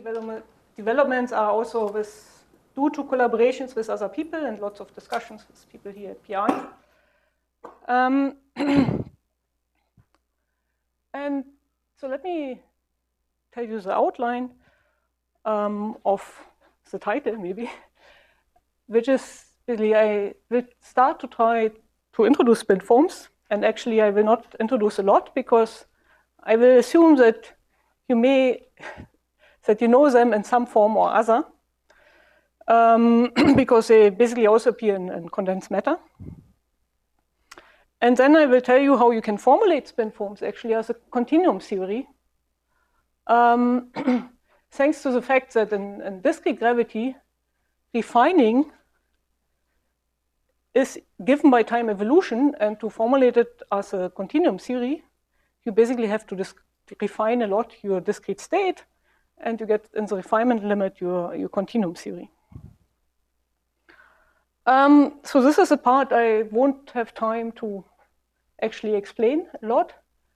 developments are also due to collaborations with other people and lots of discussions with people here at PI. And so let me tell you the outline of the title, maybe, which is basically I will start to try to introduce spin forms. And actually, I will not introduce a lot because I will assume that you know them in some form or other, because they basically also appear in condensed matter. And then I will tell you how you can formulate spin forms actually as a continuum theory, thanks to the fact that in discrete gravity, refining is given by time evolution, and to formulate it as a continuum theory, you basically have to refine a lot your discrete state, and you get in the refinement limit your continuum theory. So this is a part I won't have time to actually explain a lot.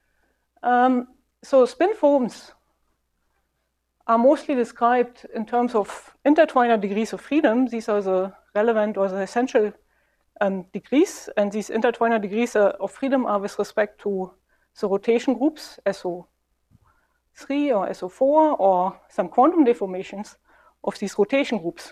So spin forms are mostly described in terms of intertwiner degrees of freedom. These are the relevant or the essential degrees, and these intertwiner degrees of freedom are with respect to the rotation groups, SO3 or SO4, or some quantum deformations of these rotation groups.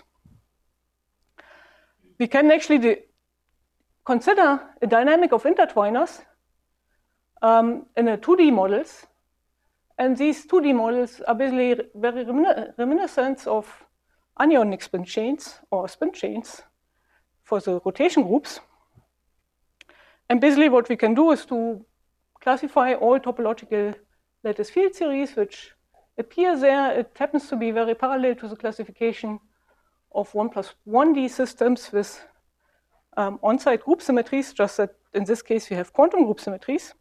We can actually consider a dynamic of intertwiners in a 2D models, and these 2D models are basically very reminiscent of anionic spin chains or spin chains for the rotation groups. And basically what we can do is to classify all topological lattice field series which appear there. It happens to be very parallel to the classification of 1+1D systems with on-site group symmetries, just that in this case we have quantum group symmetries.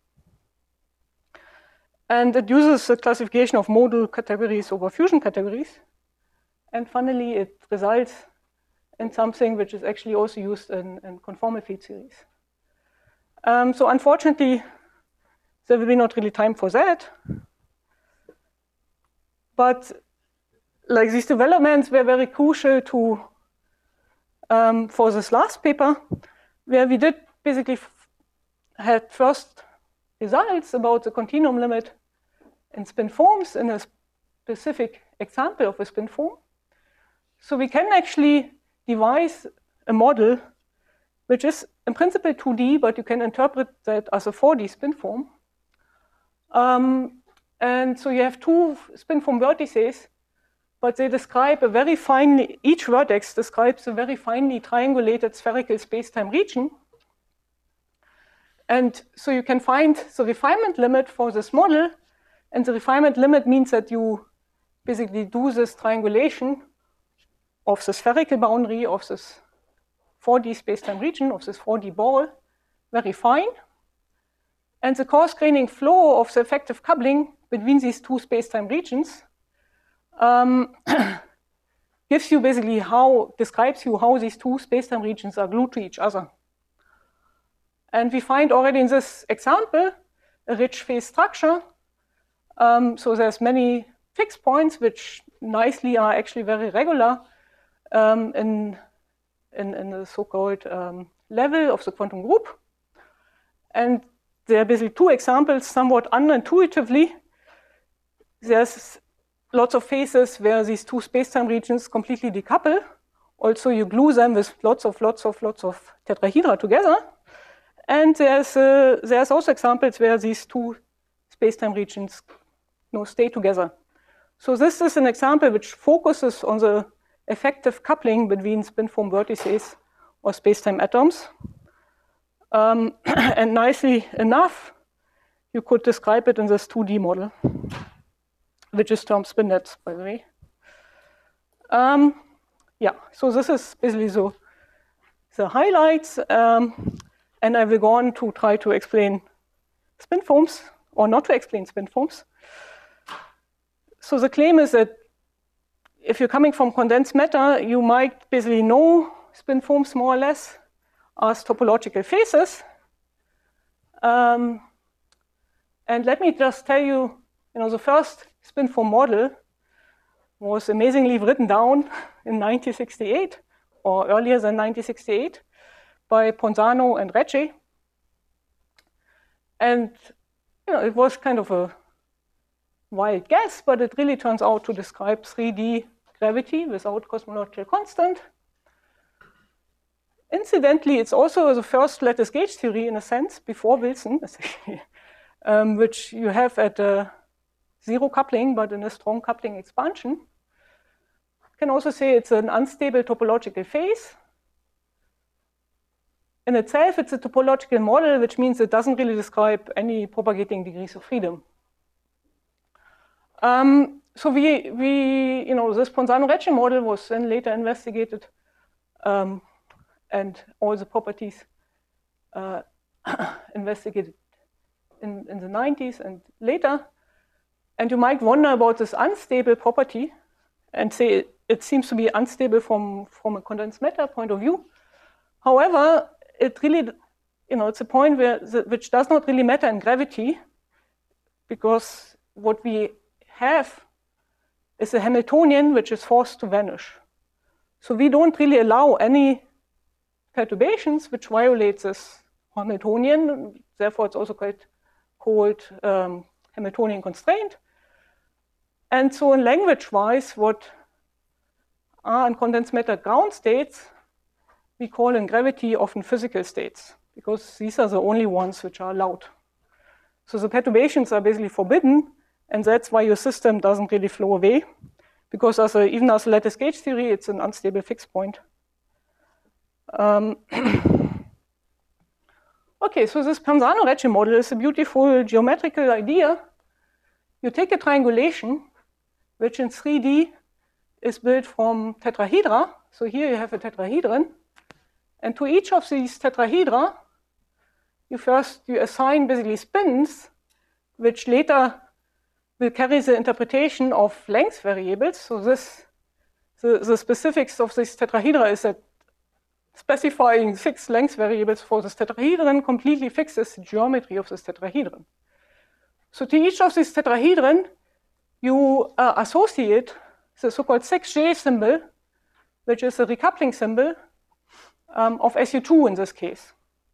And it uses the classification of modal categories over fusion categories. And finally, it results in something which is actually also used in conformal field series. So unfortunately, there will be not really time for that. But like these developments were very crucial to for this last paper, where we did basically had first results about the continuum limit in spin forms in a specific example of a spin form. So we can actually devise a model which is in principle 2D, but you can interpret that as a 4D spin form. And so you have two spin form vertices, but they describe a very finely, each vertex describes a very finely triangulated spherical space-time region. And so you can find the refinement limit for this model, and the refinement limit means that you basically do this triangulation of the spherical boundary of this 4D space-time region, of this 4D ball, very fine. And the coarse-graining flow of the effective coupling between these two space-time regions gives you basically describes you how these two space-time regions are glued to each other. And we find already in this example a rich phase structure. So there's many fixed points which nicely are actually very regular in the so-called level of the quantum group. And there are basically two examples, somewhat unintuitively. There's lots of phases where these two space-time regions completely decouple. Also, you glue them with lots of tetrahedra together. And there's also examples where these two space-time regions stay together. So this is an example which focuses on the effective coupling between spin form vertices or space-time atoms. And nicely enough, you could describe it in this 2D model, which is termed spin nets, by the way. Yeah, so this is basically the highlights. And I will go on to try to explain spin forms, or not to explain spin forms. So the claim is that if you're coming from condensed matter, you might basically know spin forms more or less as topological phases. And let me just tell you, the first spin form model was amazingly written down in 1968, or earlier than 1968, by Ponzano and Recce. And it was kind of a wild guess, but it really turns out to describe 3D gravity without cosmological constant. Incidentally, it's also the first lattice gauge theory in a sense, before Wilson, which you have at zero coupling, but in a strong coupling expansion. You can also say it's an unstable topological phase. In itself, it's a topological model, which means it doesn't really describe any propagating degrees of freedom. So this Ponzano-Recce model was then later investigated, and all the properties investigated in the 90s and later. And you might wonder about this unstable property and say it seems to be unstable from a condensed matter point of view. However, it really, it's a point which does not really matter in gravity, because what we have is a Hamiltonian which is forced to vanish. So we don't really allow any perturbations which violate this Hamiltonian. Therefore, it's also called Hamiltonian constraint. And so in language-wise, what are in condensed matter ground states, we call in gravity often physical states, because these are the only ones which are allowed. So the perturbations are basically forbidden, and that's why your system doesn't really flow away, because even as a lattice gauge theory, it's an unstable fixed point. Okay, so this Ponzano-Recce model is a beautiful geometrical idea. You take a triangulation, which in 3D is built from tetrahedra. So here you have a tetrahedron. And to each of these tetrahedra, you assign basically spins, which later will carry the interpretation of length variables. So the specifics of this tetrahedra is that specifying 6 length variables for this tetrahedron completely fixes the geometry of this tetrahedron. So to each of these tetrahedron, you associate the so-called 6J symbol, which is a recoupling symbol of SU2 in this case.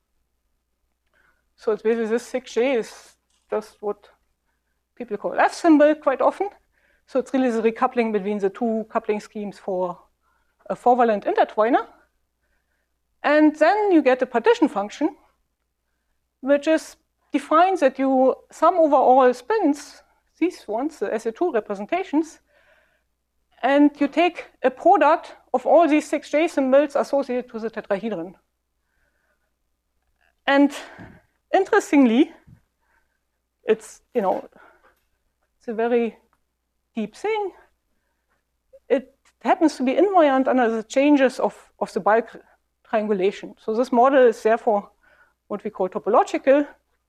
So it's basically this 6J is just what people call F symbol quite often. So it's really the recoupling between the two coupling schemes for a four-valent intertwiner. And then you get a partition function, which defines that you sum over all spins, these ones, the SU2 representations, and you take a product of all these 6J symbols associated to the tetrahedron. And interestingly, it's a very deep thing. It happens to be invariant under the changes of the bulk triangulation. So this model is therefore what we call topological.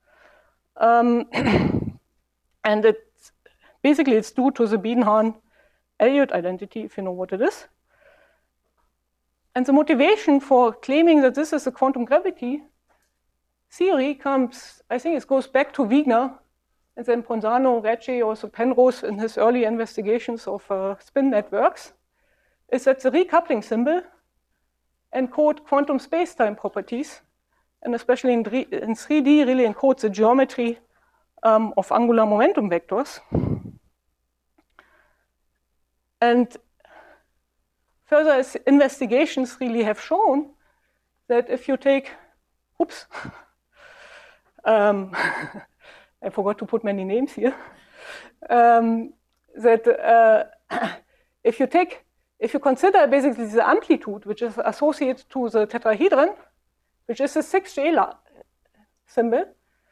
And it's due to the Biedenhahn-Elliott identity, if you know what it is. And the motivation for claiming that this is a quantum gravity theory comes, I think it goes back to Wigner, and then Ponzano, Recce, also Penrose in his early investigations of spin networks, is that the recoupling symbol encode quantum space-time properties, and especially in 3D really encodes the geometry of angular momentum vectors. And further investigations really have shown that if you take, I forgot to put many names here, if you consider basically the amplitude which is associated to the tetrahedron, which is a 6J symbol,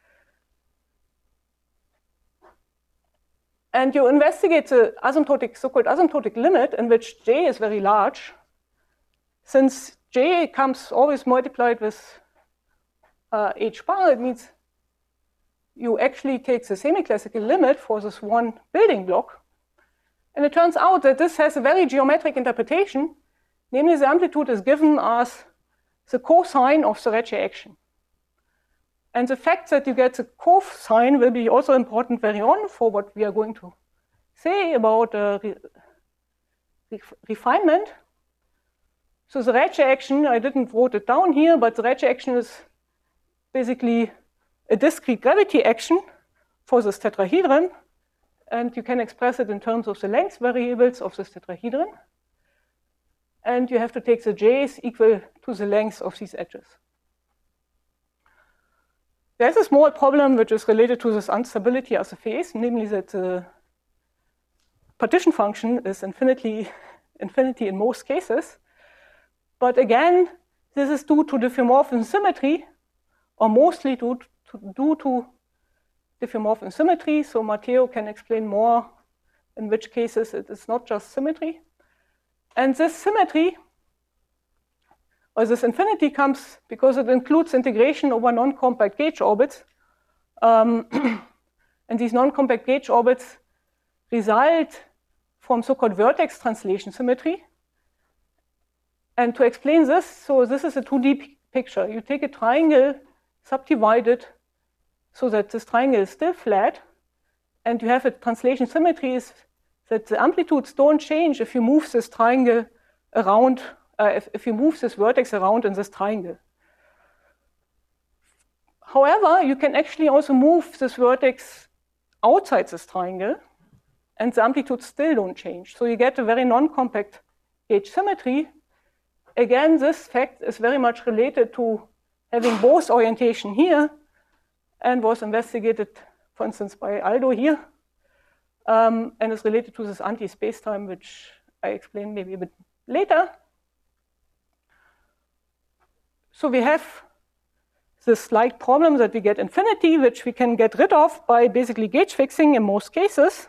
and you investigate the so-called asymptotic limit in which J is very large, since J comes always multiplied with H bar, it means you actually take the semi-classical limit for this one building block. And it turns out that this has a very geometric interpretation, namely the amplitude is given as the cosine of the Recce action. And the fact that you get the cosine will be also important very on for what we are going to say about refinement. So the Ricci action, I didn't wrote it down here, but the Ricci action is basically a discrete gravity action for this tetrahedron, and you can express it in terms of the length variables of this tetrahedron. And you have to take the j's equal to the length of these edges. There's a small problem which is related to this instability as a phase, namely that the partition function is infinity in most cases. But again, this is due to diffeomorphism symmetry, or mostly due to diffeomorphism symmetry. So Matteo can explain more in which cases it is not just symmetry. And this symmetry, or this infinity, comes because it includes integration over non-compact gauge orbits. And these non-compact gauge orbits result from so-called vertex translation symmetry. And to explain this, so this is a 2D picture. You take a triangle, subdivide it so that this triangle is still flat, and you have a translation symmetry is that the amplitudes don't change if you move this triangle around, if you move this vertex around in this triangle. However, you can actually also move this vertex outside this triangle, and the amplitudes still don't change. So you get a very non-compact gauge symmetry. Again, this fact is very much related to having both orientation here, and was investigated, for instance, by Aldo here, and is related to this anti-spacetime, which I explain maybe a bit later. So we have this slight problem that we get infinity, which we can get rid of by basically gauge fixing in most cases.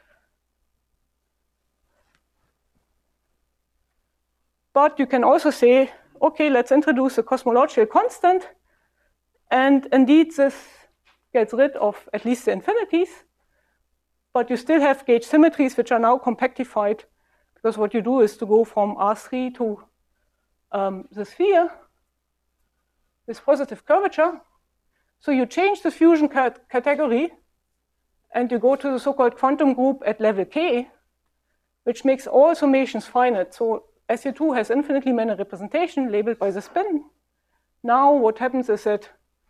But you can also say, okay, let's introduce a cosmological constant. And indeed, this gets rid of at least the infinities. But you still have gauge symmetries, which are now compactified, because what you do is to go from R3 to the sphere with positive curvature. So you change the fusion category, and you go to the so-called quantum group at level k, which makes all summations finite. So SU2 has infinitely many representation labeled by the spin. Now what happens is that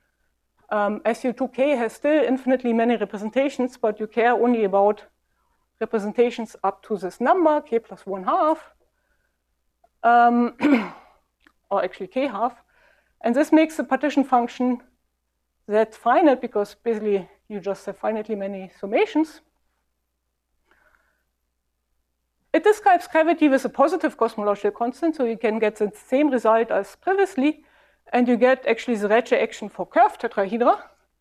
SU2k has still infinitely many representations, but you care only about representations up to this number, k plus 1/2, or actually k half. And this makes the partition function that finite, because basically you just have finitely many summations. It describes gravity with a positive cosmological constant, so you can get the same result as previously, and you get actually the Ricci action for curved tetrahedra.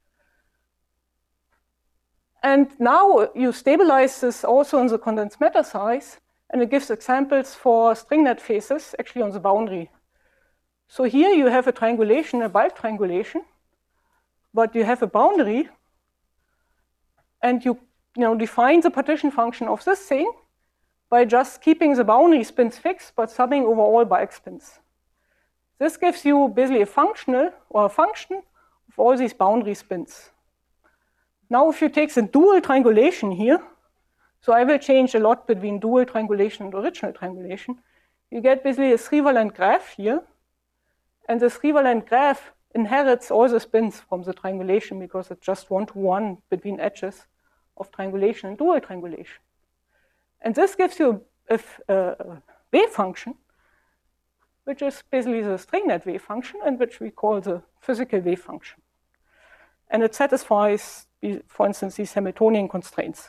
And now you stabilize this also in the condensed matter size, and it gives examples for stringnet phases actually on the boundary. So here you have a triangulation, a bulk triangulation, but you have a boundary, and you define the partition function of this thing by just keeping the boundary spins fixed, but summing over all bulk spins. This gives you basically a function of all these boundary spins. Now, if you take the dual triangulation here, so I will change a lot between dual triangulation and original triangulation, you get basically a three-valent graph here. And the three-valent graph inherits all the spins from the triangulation because it's just one-to-one between edges of triangulation and dual triangulation. And this gives you a wave function, which is basically the stringnet wave function, and which we call the physical wave function. And it satisfies, for instance, these Hamiltonian constraints.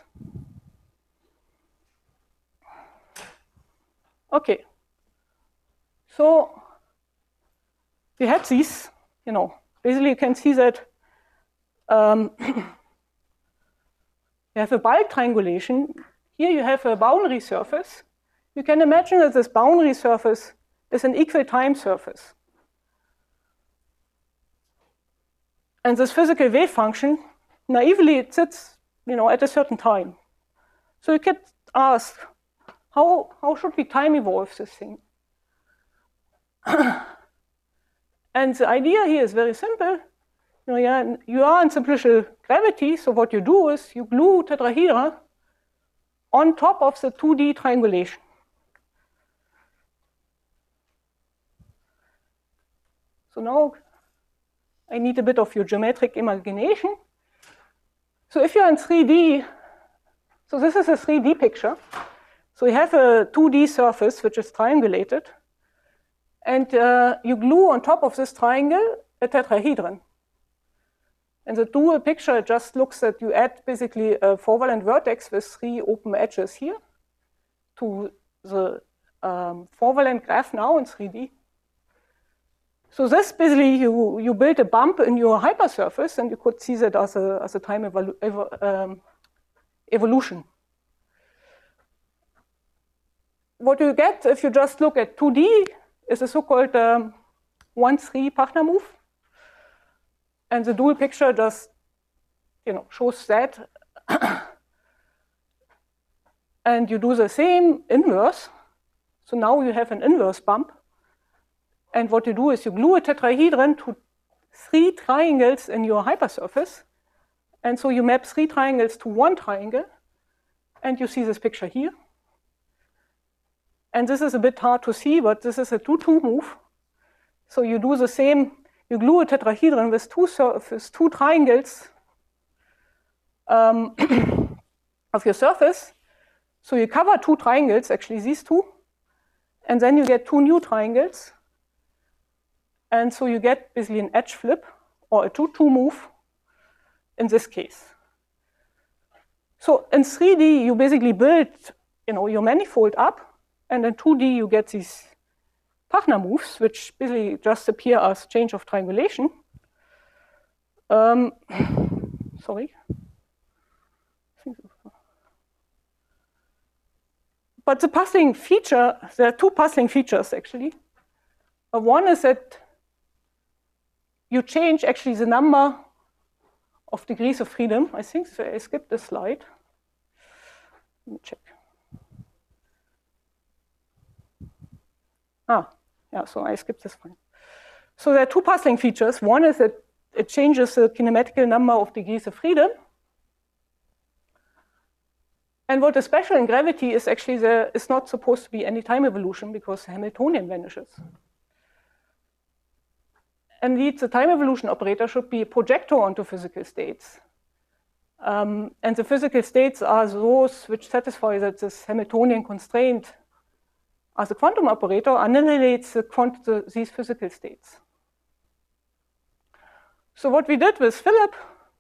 Okay. So we have these, basically you can see that you have a bulk triangulation. Here you have a boundary surface. You can imagine that this boundary surface is an equal time surface. And this physical wave function, naively, it sits at a certain time. So you could ask, how should we time evolve this thing? And the idea here is very simple. You are in simplicial gravity, so what you do is you glue tetrahedra on top of the 2D triangulation. So now I need a bit of your geometric imagination. So if you're in 3D, so this is a 3D picture. So you have a 2D surface which is triangulated, and you glue on top of this triangle a tetrahedron. And the dual picture just looks at you add basically a four-valent vertex with 3 open edges here to the four-valent graph now in 3D. So this basically you build a bump in your hypersurface, and you could see that as a time evolution. What you get if you just look at 2D is a so-called 1-3 partner move. And the dual picture just shows that. And you do the same inverse. So now you have an inverse bump. And what you do is you glue a tetrahedron to 3 triangles in your hypersurface. And so you map 3 triangles to 1 triangle. And you see this picture here. And this is a bit hard to see, but this is a 2-2 move. So you do the same, you glue a tetrahedron with 2 triangles of your surface. So you cover 2 triangles, actually these 2. And then you get 2 new triangles. And so you get basically an edge flip or a 2-2 move in this case. So in 3D, you basically build your manifold up. And in 2D, you get these partner moves, which basically just appear as change of triangulation. Sorry. But the puzzling feature, there are 2 puzzling features actually. One is that you change actually the number of degrees of freedom. I think I skipped this slide. Let me check. So I skipped this one. So there are 2 puzzling features. One is that it changes the kinematical number of degrees of freedom. And what is special in gravity is actually there is not supposed to be any time evolution because Hamiltonian vanishes. Indeed, the time evolution operator should be a projector onto physical states. And the physical states are those which satisfy that this Hamiltonian constraint as a quantum operator annihilates these physical states. So what we did with Philip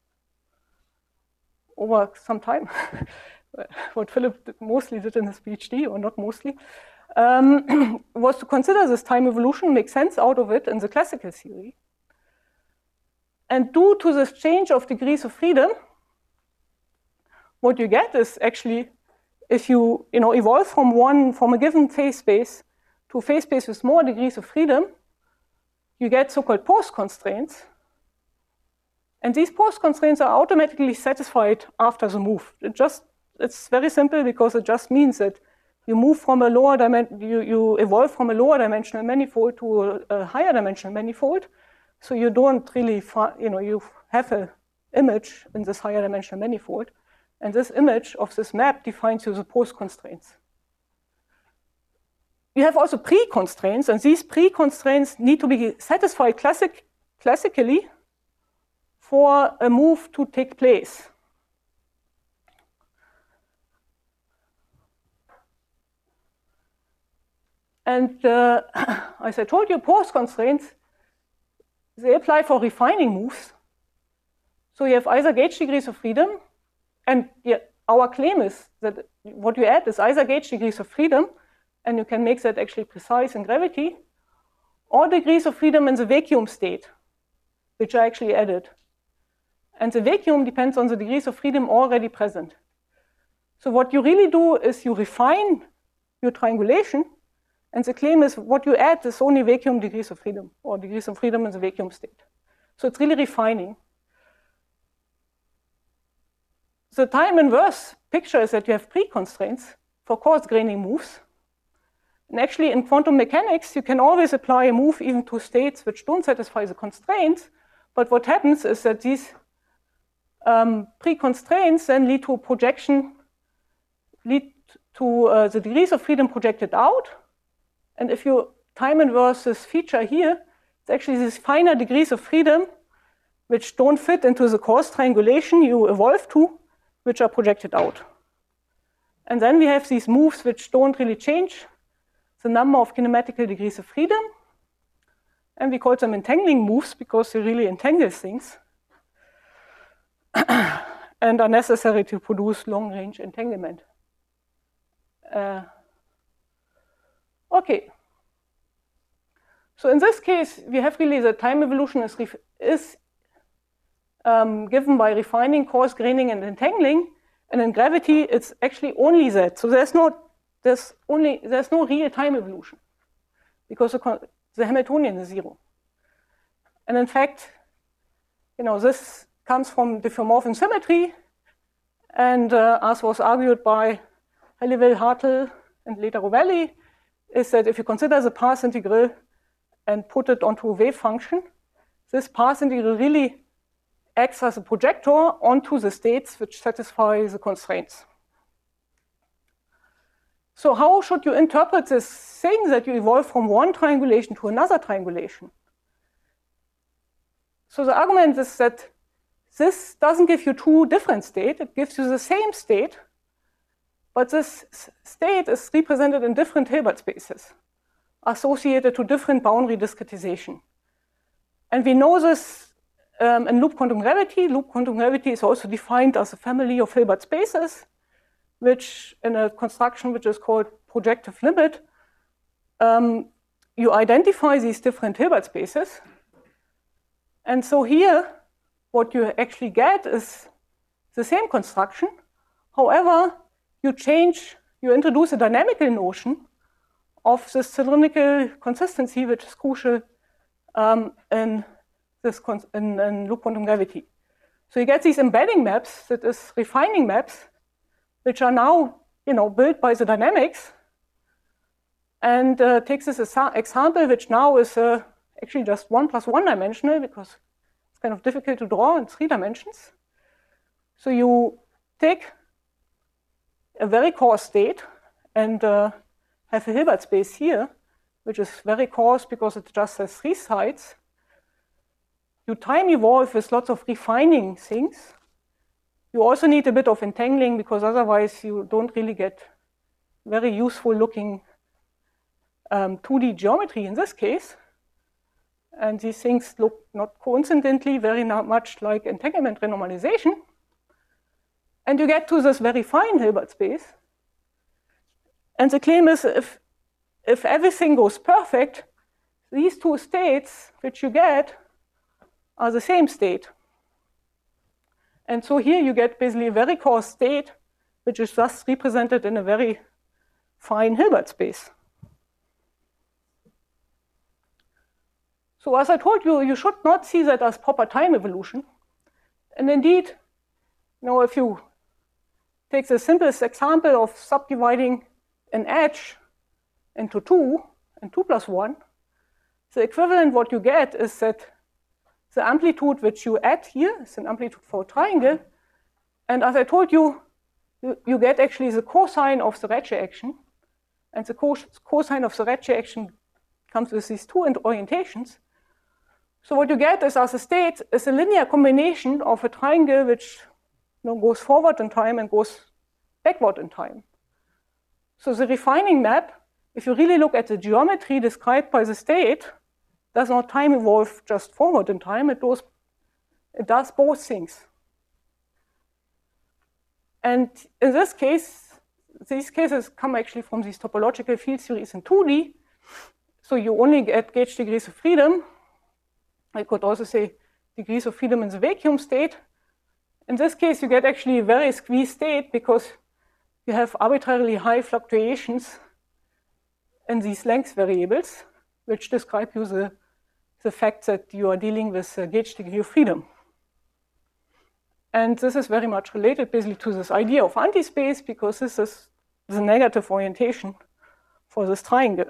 over some time, what Philip mostly did in his PhD, or not mostly, was to consider this time evolution, make sense out of it in the classical theory. And due to this change of degrees of freedom, what you get is actually, if you evolve from a given phase space to a phase space with more degrees of freedom, you get so-called pose constraints. And these pose constraints are automatically satisfied after the move. It's very simple because it just means that you move from a lower dimension, you evolve from a lower dimensional manifold to a higher dimensional manifold. So you don't really, you have an image in this higher dimensional manifold. And this image of this map defines you the pose constraints. You have also pre-constraints, and these pre-constraints need to be satisfied classically for a move to take place. And as I told you, pose constraints, they apply for refining moves. So you have either gauge degrees of freedom, and our claim is that what you add is either gauge degrees of freedom, and you can make that actually precise in gravity, or degrees of freedom in the vacuum state, which are actually added. And the vacuum depends on the degrees of freedom already present. So what you really do is you refine your triangulation, and the claim is what you add is only vacuum degrees of freedom, or degrees of freedom in the vacuum state. So it's really refining. The time inverse picture is that you have pre-constraints for coarse graining moves. And actually in quantum mechanics, you can always apply a move even to states which don't satisfy the constraints. But what happens is that these pre-constraints then lead to a projection, lead to the degrees of freedom projected out. And if you time inverse this feature here, It's actually these finer degrees of freedom which don't fit into the coarse triangulation you evolve to, which are projected out. And then we have these moves which don't really change the number of kinematical degrees of freedom. And we call them entangling moves because they really entangle things and are necessary to produce long-range entanglement. Okay. So in this case, we have really the time evolution is given by refining, coarse graining, and entangling. And in gravity, it's actually only that. So there's no real time evolution because the Hamiltonian is zero. And in fact, this comes from diffeomorphism symmetry, and as was argued by Halliwell, Hartle, and later Rovelli, is that if you consider the path integral and put it onto a wave function, this path integral really acts as a projector onto the states which satisfy the constraints. So how should you interpret this thing that you evolve from one triangulation to another triangulation? So the argument is that this doesn't give you two different states, it gives you the same state, but this state is represented in different Hilbert spaces associated to different boundary discretization. And we know this in loop quantum gravity. Loop quantum gravity is also defined as a family of Hilbert spaces, which in a construction which is called projective limit, you identify these different Hilbert spaces. And so here, what you actually get is the same construction. However, you introduce a dynamical notion of this cylindrical consistency, which is crucial in loop quantum gravity. So you get these embedding maps, that is refining maps, which are now built by the dynamics, and takes this example, which now is actually just 1 + 1 dimensional because it's kind of difficult to draw in 3 dimensions. So you take a very coarse state and have a Hilbert space here, which is very coarse because it just has 3 sides. You time evolve with lots of refining things. You also need a bit of entangling because otherwise you don't really get very useful looking 2D geometry in this case. And these things look not coincidentally very much like entanglement renormalization. And you get to this very fine Hilbert space. And the claim is if everything goes perfect, these 2 states which you get are the same state. And so here you get basically a very coarse state, which is thus represented in a very fine Hilbert space. So as I told you, you should not see that as proper time evolution. And indeed, if you take the simplest example of subdividing an edge into 2 and 2 + 1, the equivalent what you get is that the amplitude which you add here is an amplitude for a triangle. And as I told you, you get actually the cosine of the Ricci action. And the cosine of the Ricci action comes with these 2 orientations. So what you get is, as a state, is a linear combination of a triangle which goes forward in time and goes backward in time. So the refining map, if you really look at the geometry described by the state, does not time evolve just forward in time, it does both things. And in this case, these cases come actually from these topological field series in 2D. So you only get gauge degrees of freedom. I could also say degrees of freedom in the vacuum state. In this case, you get actually a very squeezed state because you have arbitrarily high fluctuations in these length variables, which describe you the fact that you are dealing with a gauge degree of freedom. And this is very much related basically to this idea of antispace because this is the negative orientation for this triangle.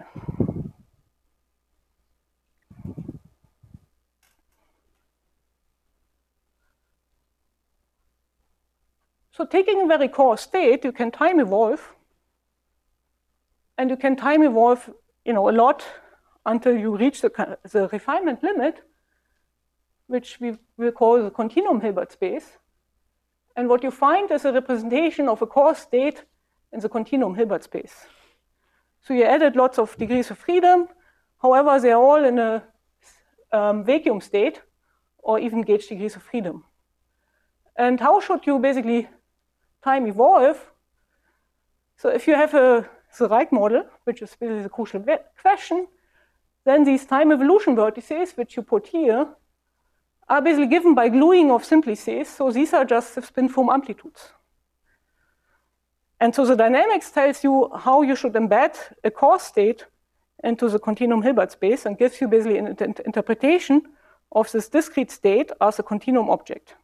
So taking a very coarse state, you can time evolve. And you can time evolve a lot until you reach the refinement limit, which we will call the continuum Hilbert space. And what you find is a representation of a coarse state in the continuum Hilbert space. So you added lots of degrees of freedom. However, they're all in a vacuum state, or even gauge degrees of freedom. And how should you basically time evolve? So if you have the Reich model, which is really the crucial question, then these time evolution vertices, which you put here, are basically given by gluing of simplices. So these are just the spin foam amplitudes. And so the dynamics tells you how you should embed a coarse state into the continuum Hilbert space and gives you basically an interpretation of this discrete state as a continuum object.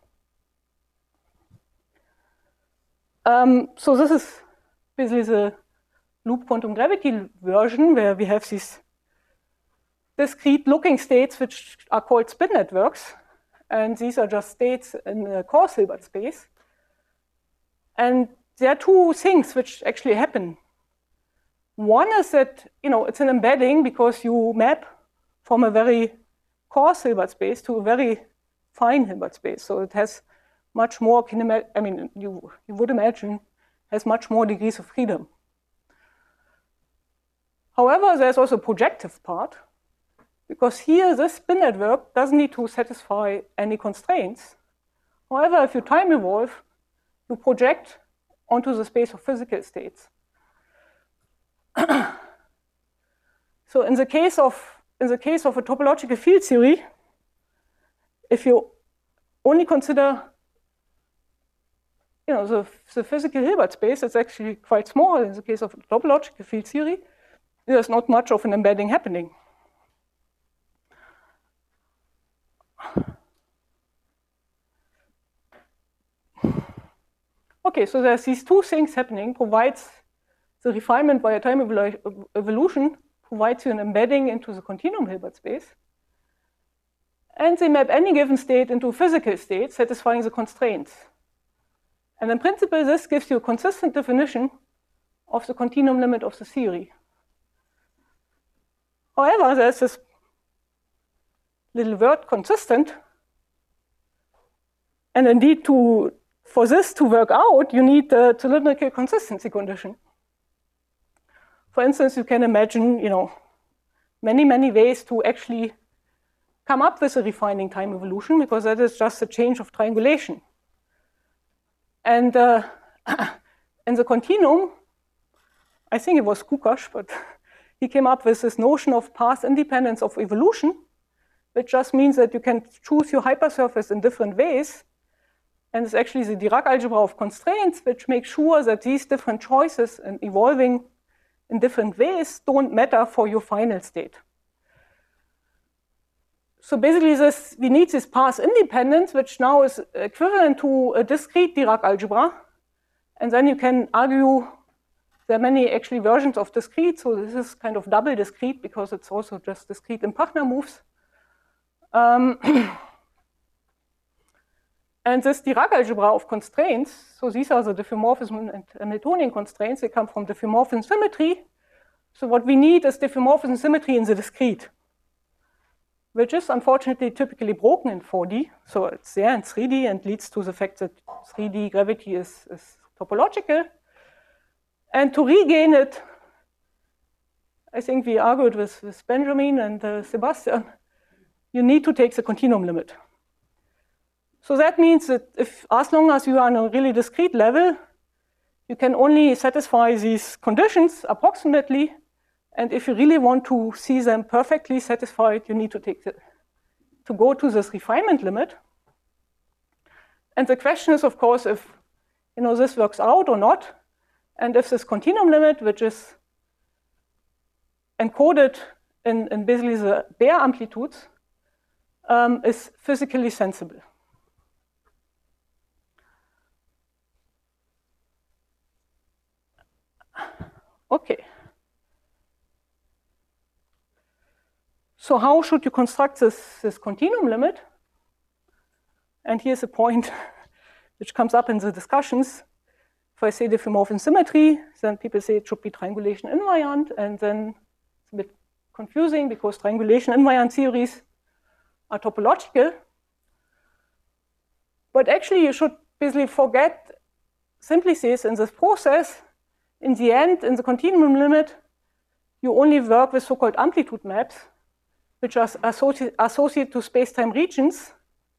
So this is basically the loop quantum gravity version, where we have these discrete looking states which are called spin networks. And these are just states in the coarse Hilbert space. And there are two things which actually happen. One is that, it's an embedding because you map from a very coarse Hilbert space to a very fine Hilbert space. So it has much more you would imagine, has much more degrees of freedom. However, there's also a projective part, because here this spin network doesn't need to satisfy any constraints. However, if you time evolve, you project onto the space of physical states. So in the case of a topological field theory, if you only consider the physical Hilbert space, it's actually quite small. In the case of topological field theory, there's not much of an embedding happening. Okay, so there's these two things happening. Provides the refinement via time evolution, provides you an embedding into the continuum Hilbert space. And they map any given state into a physical state, satisfying the constraints. And in principle, this gives you a consistent definition of the continuum limit of the theory. However, there's this little word consistent. And indeed, for this to work out, you need the cylindrical consistency condition. For instance, you can imagine, many, many ways to actually come up with a refining time evolution, because that is just a change of triangulation. And in the continuum, I think it was Kukash, but he came up with this notion of path independence of evolution, which just means that you can choose your hypersurface in different ways. And it's actually the Dirac algebra of constraints, which makes sure that these different choices and evolving in different ways don't matter for your final state. So basically, we need this path independence, which now is equivalent to a discrete Dirac algebra. And then you can argue there are many actually versions of discrete. So this is kind of double discrete because it's also just discrete Impachner moves. And this Dirac algebra of constraints, so these are the diffeomorphism and Hamiltonian constraints. They come from diffeomorphism symmetry. So what we need is diffeomorphism symmetry in the discrete, which is unfortunately typically broken in 4D. So it's there in 3D and leads to the fact that 3D gravity is topological. And to regain it, I think we argued with Benjamin and Sebastian, you need to take the continuum limit. So that means that as long as you are on a really discrete level, you can only satisfy these conditions approximately. And if you really want to see them perfectly satisfied, you need to go to this refinement limit. And the question is, of course, if this works out or not, and if this continuum limit, which is encoded in basically the bare amplitudes, is physically sensible. Okay. So how should you construct this continuum limit? And here's a point which comes up in the discussions. If I say diffeomorphism symmetry, then people say it should be triangulation invariant, and then it's a bit confusing because triangulation invariant theories are topological. But actually, you should basically forget simplices in this process. In the end, in the continuum limit, you only work with so-called amplitude maps, which are associated to space-time regions.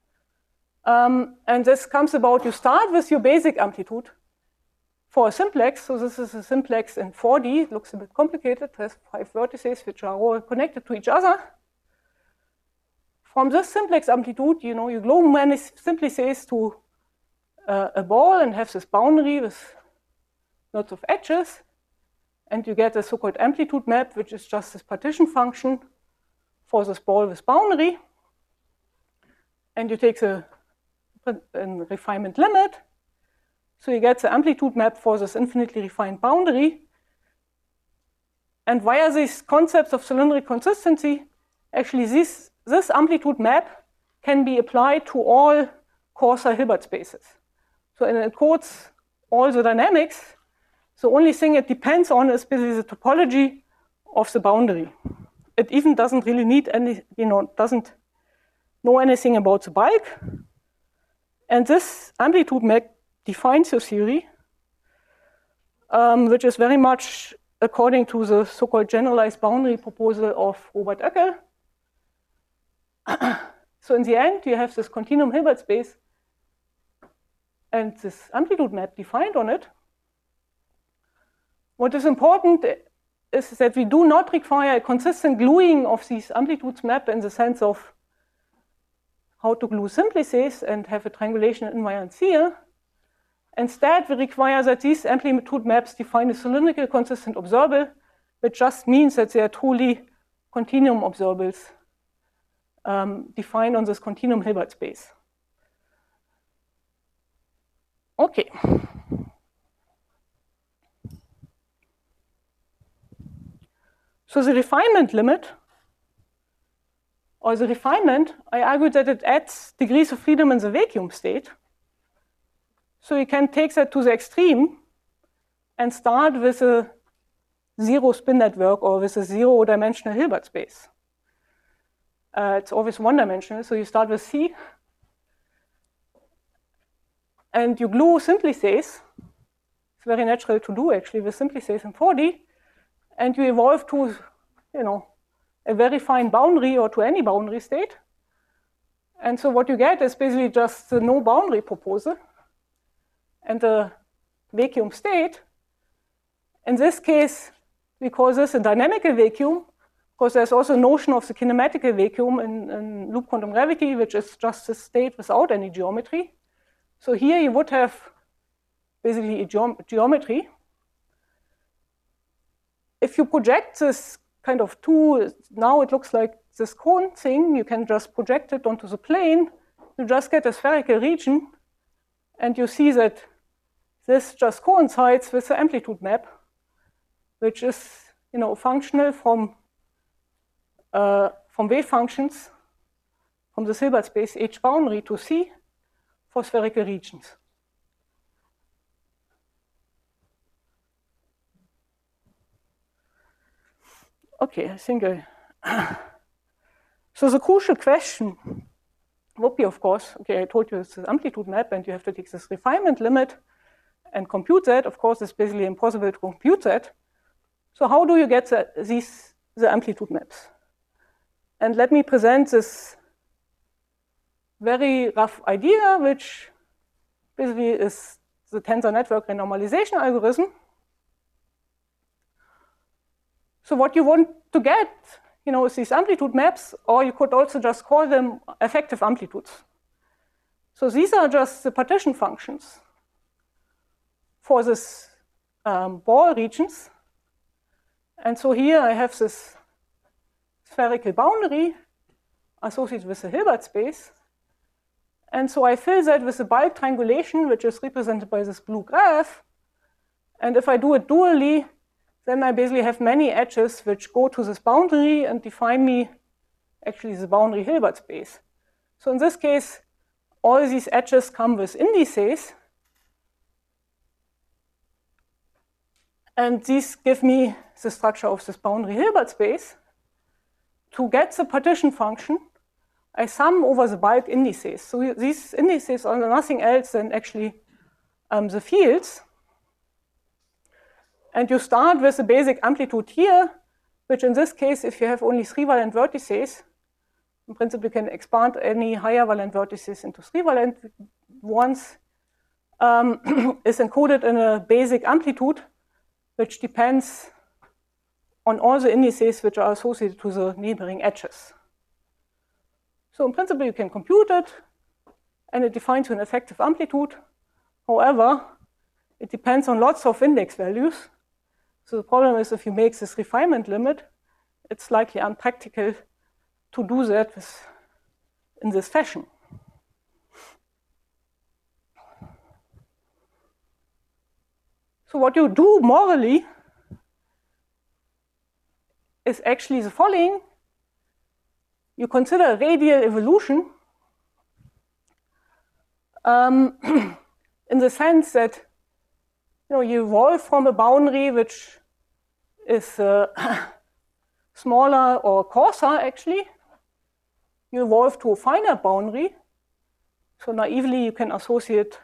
And this comes about, you start with your basic amplitude for a simplex. So this is a simplex in 4D. It looks a bit complicated. It has 5 vertices, which are all connected to each other. From this simplex amplitude, you glue many simplices to a ball and have this boundary with lots of edges. And you get a so-called amplitude map, which is just this partition function for this ball with boundary. And you take the refinement limit. So you get the amplitude map for this infinitely refined boundary. And via these concepts of cylindric consistency, actually this amplitude map can be applied to all coarser Hilbert spaces. So it encodes all the dynamics. The only thing it depends on is basically the topology of the boundary. It even doesn't really need any, doesn't know anything about the bulk. And this amplitude map defines your theory, which is very much according to the so-called generalized boundary proposal of Robert Oeckel. So in the end, you have this continuum Hilbert space and this amplitude map defined on it. What is important is that we do not require a consistent gluing of these amplitudes map in the sense of how to glue simplices and have a triangulation invariance here. Instead, we require that these amplitude maps define a cylindrical consistent observable, which just means that they are truly continuum observables defined on this continuum Hilbert space. Okay. So the refinement limit, or the refinement, I argued that it adds degrees of freedom in the vacuum state. So you can take that to the extreme and start with a zero spin network or with a zero-dimensional Hilbert space. It's always one-dimensional, so you start with C. And you glue simplices. It's very natural to do, actually, with simplices in 4D. And you evolve to, a very fine boundary or to any boundary state. And so what you get is basically just the no boundary proposal and the vacuum state. In this case, we call this a dynamical vacuum, because there's also a notion of the kinematical vacuum in loop quantum gravity, which is just a state without any geometry. So here you would have basically a geometry. If you project this kind of now it looks like this cone thing, you can just project it onto the plane, you just get a spherical region, and you see that this just coincides with the amplitude map, which is functional from wave functions from the Hilbert space H boundary to C for spherical regions. Okay, I think so the crucial question would be, of course, okay, I told you it's the amplitude map and you have to take this refinement limit and compute that. Of course, it's basically impossible to compute that. So how do you get the amplitude maps? And let me present this very rough idea, which basically is the tensor network renormalization algorithm. So what you want to get, is these amplitude maps, or you could also just call them effective amplitudes. So these are just the partition functions for this ball regions. And so here I have this spherical boundary associated with the Hilbert space. And so I fill that with a bulk triangulation, which is represented by this blue graph. And if I do it dually, then I basically have many edges which go to this boundary and define me actually the boundary Hilbert space. So in this case, all these edges come with indices. And these give me the structure of this boundary Hilbert space. to get the partition function, I sum over the bulk indices. So these indices are nothing else than actually the fields. And you start with the basic amplitude here, which in this case, if you have only 3 valent vertices, in principle, you can expand any higher valent vertices into 3 valent ones, is encoded in a basic amplitude, which depends on all the indices which are associated to the neighboring edges. So in principle, you can compute it, and it defines an effective amplitude. However, it depends on lots of index values. So the problem is if you make this refinement limit, it's likely unpractical to do that in this fashion. So what you do morally is actually the following. You consider radial evolution in the sense that you evolve from a boundary which is smaller or coarser, actually. You evolve to a finer boundary. So naively, you can associate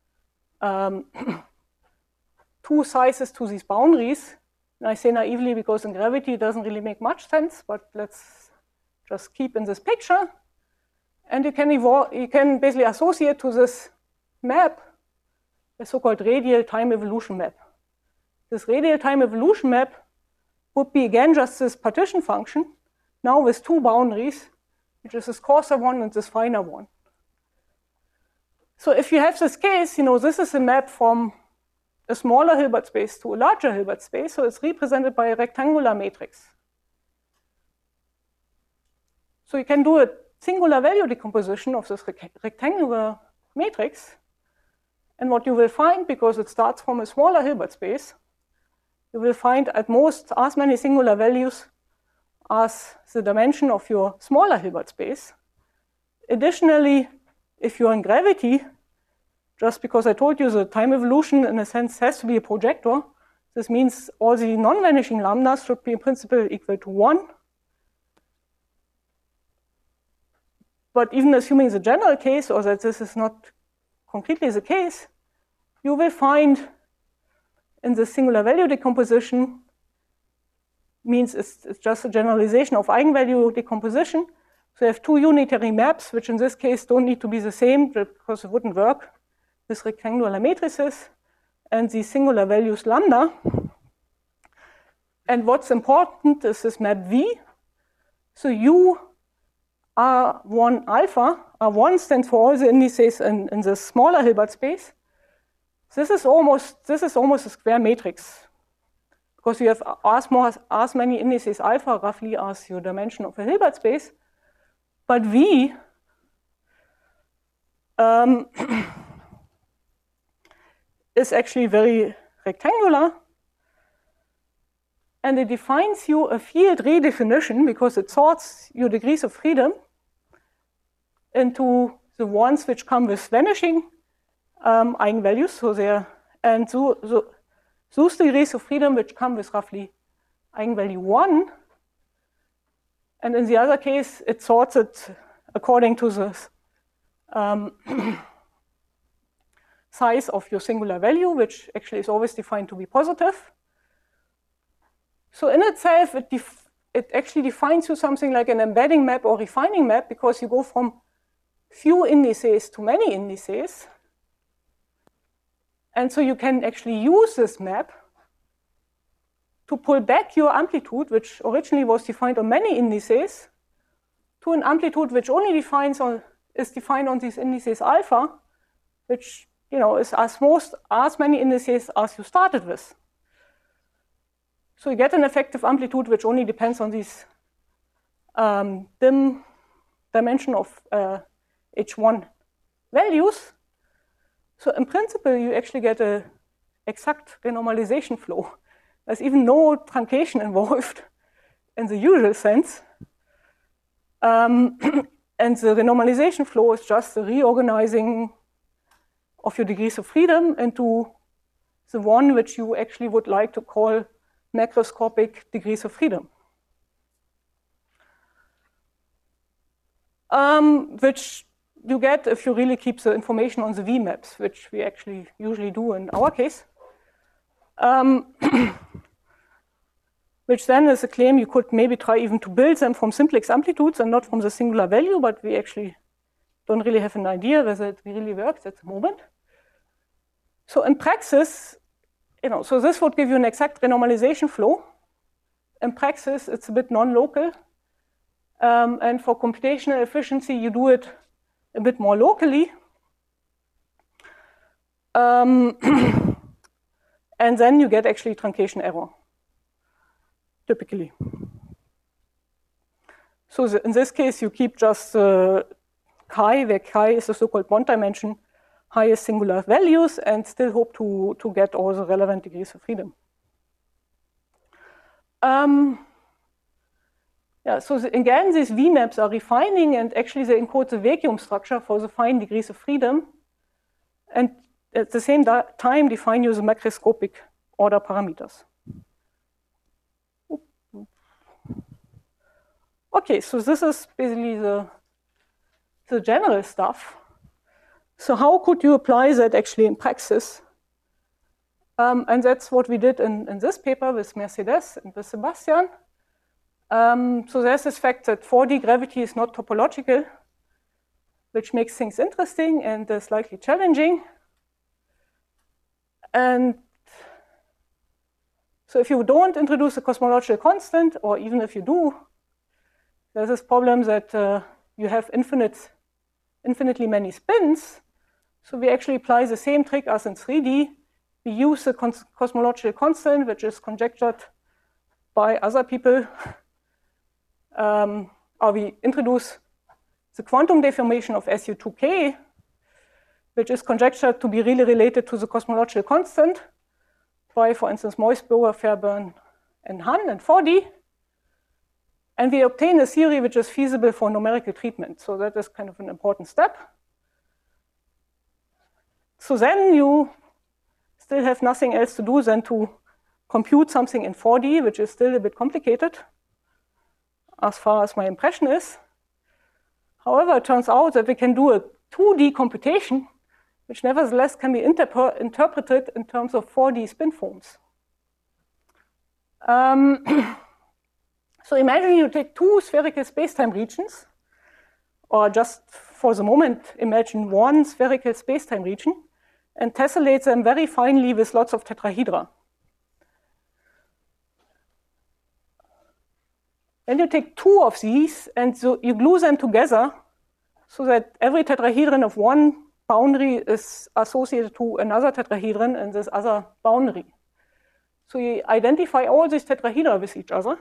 2 sizes to these boundaries. And I say naively because in gravity it doesn't really make much sense, but let's just keep in this picture. And you can basically associate to this map a so-called radial time evolution map. This radial time evolution map would be again just this partition function, now with 2 boundaries, which is this coarser one and this finer one. So if you have this case, this is a map from a smaller Hilbert space to a larger Hilbert space, so it's represented by a rectangular matrix. So you can do a singular value decomposition of this rectangular matrix, and what you will find, because it starts from a smaller Hilbert space, you will find at most as many singular values as the dimension of your smaller Hilbert space. Additionally, if you're in gravity, just because I told you the time evolution in a sense has to be a projector, this means all the non-vanishing lambdas should be in principle equal to 1. But even assuming the general case, or that this is not completely the case, you will find in the singular value decomposition means it's just a generalization of eigenvalue decomposition. So you have 2 unitary maps, which in this case don't need to be the same because it wouldn't work with rectangular matrices, and the singular values lambda. And what's important is this map V. So U R1 alpha, R1 stands for all the indices in the smaller Hilbert space. This is almost a square matrix, because you have as many indices alpha roughly as your dimension of a Hilbert space. But V is actually very rectangular, and it defines you a field redefinition because it sorts your degrees of freedom into the ones which come with vanishing eigenvalues. So those degrees of freedom which come with roughly eigenvalue 1. And in the other case, it sorts it according to the size of your singular value, which actually is always defined to be positive. So in itself, it actually defines you something like an embedding map or refining map, because you go from few indices to many indices. And so you can actually use this map to pull back your amplitude, which originally was defined on many indices, to an amplitude which only is defined on these indices alpha, which is as many indices as you started with. So you get an effective amplitude which only depends on these dim dimension of H1 values. So in principle, you actually get an exact renormalization flow. There's even no truncation involved in the usual sense. And the renormalization flow is just the reorganizing of your degrees of freedom into the one which you actually would like to call macroscopic degrees of freedom. which you get if you really keep the information on the VMaps, which we actually usually do in our case. Which then is a claim you could maybe try even to build them from simplex amplitudes and not from the singular value, but we actually don't really have an idea whether it really works at the moment. So in praxis, so this would give you an exact renormalization flow. In praxis, it's a bit non-local. And for computational efficiency, you do it a bit more locally. And then you get actually truncation error, typically. So in this case, you keep just chi, where chi is the so-called bond dimension, highest singular values, and still hope to get all the relevant degrees of freedom. Yeah, so again, these VMaps are refining, and actually they encode the vacuum structure for the fine degrees of freedom, and at the same time define you the macroscopic order parameters. Okay, so this is basically the general stuff. So how could you apply that actually in praxis? And that's what we did in this paper with Mercedes and with Sebastian. So there's this fact that 4D gravity is not topological, which makes things interesting and slightly challenging. And so if you don't introduce a cosmological constant, or even if you do, there's this problem that you have infinitely many spins. So we actually apply the same trick as in 3D. We use the cosmological constant, which is conjectured by other people. Or we introduce the quantum deformation of SU2k, which is conjectured to be really related to the cosmological constant by, for instance, Moisboer, Fairbairn, and Hahn in 4D. And we obtain a theory which is feasible for numerical treatment. So that is kind of an important step. So then you still have nothing else to do than to compute something in 4D, which is still a bit complicated, as far as my impression is. However, it turns out that we can do a 2D computation, which nevertheless can be interpreted in terms of 4D spin forms. So imagine you take two spherical spacetime regions, or just for the moment, imagine one spherical spacetime region, and tessellate them very finely with lots of tetrahedra. Then you take two of these, and so you glue them together so that every tetrahedron of one boundary is associated to another tetrahedron in this other boundary. So you identify all these tetrahedra with each other.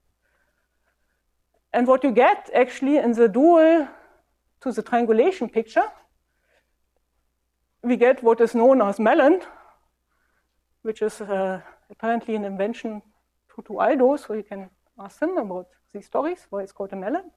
And what you get actually in the dual to the triangulation picture, we get what is known as Mellon, which is apparently an invention to Aldo, so you can ask him about these stories, why it's called a Mellon.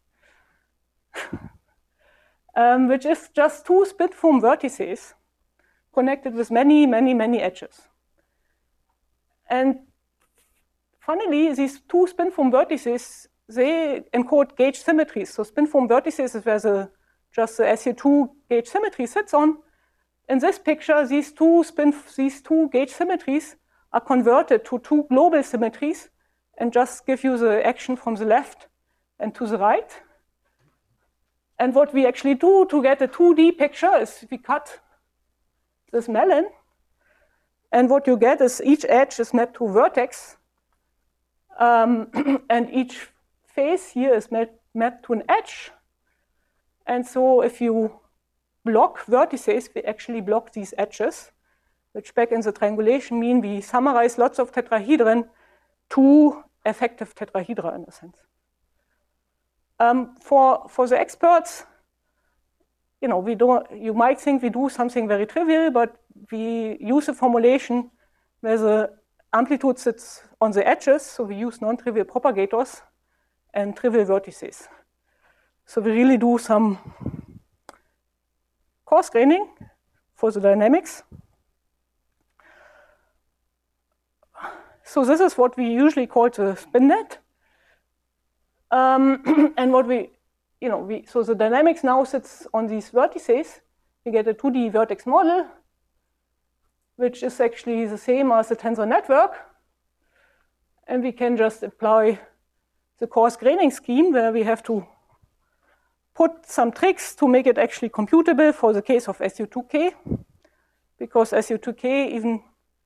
Which is just two spin-form vertices connected with many, many, many edges. And funnily, these two spin-form vertices, they encode gauge symmetries. So spin-form vertices is where just the SU2 gauge symmetry sits on. In this picture, these two gauge symmetries are converted to two global symmetries and just give you the action from the left and to the right. And what we actually do to get a 2D picture is we cut this Mellon. And what you get is each edge is mapped to a vertex. And each face here is mapped to an edge. And so if you block vertices, we actually block these edges, which back in the triangulation mean we summarize lots of tetrahedron to effective tetrahedra in a sense. For the experts, you might think we do something very trivial, but we use a formulation where the amplitude sits on the edges, so we use non-trivial propagators and trivial vertices. So we really do some coarse graining for the dynamics. So this is what we usually call the spin net. And what we so the dynamics now sits on these vertices. We get a 2D vertex model, which is actually the same as the tensor network. And we can just apply the coarse graining scheme where we have to put some tricks to make it actually computable for the case of SU2K, because SU2K even,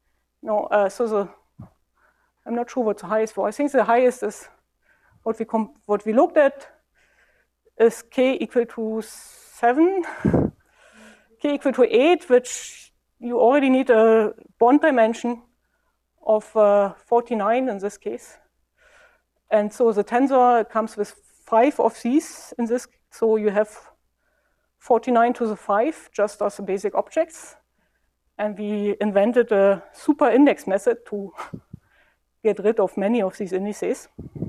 I'm not sure what the highest was. I think the highest is what we looked at is K equal to 7, K equal to 8, which you already need a bond dimension of 49 in this case. And so the tensor comes with 5 of these in this. So you have 49 to the 5 just as the basic objects. And we invented a super index method to get rid of many of these indices.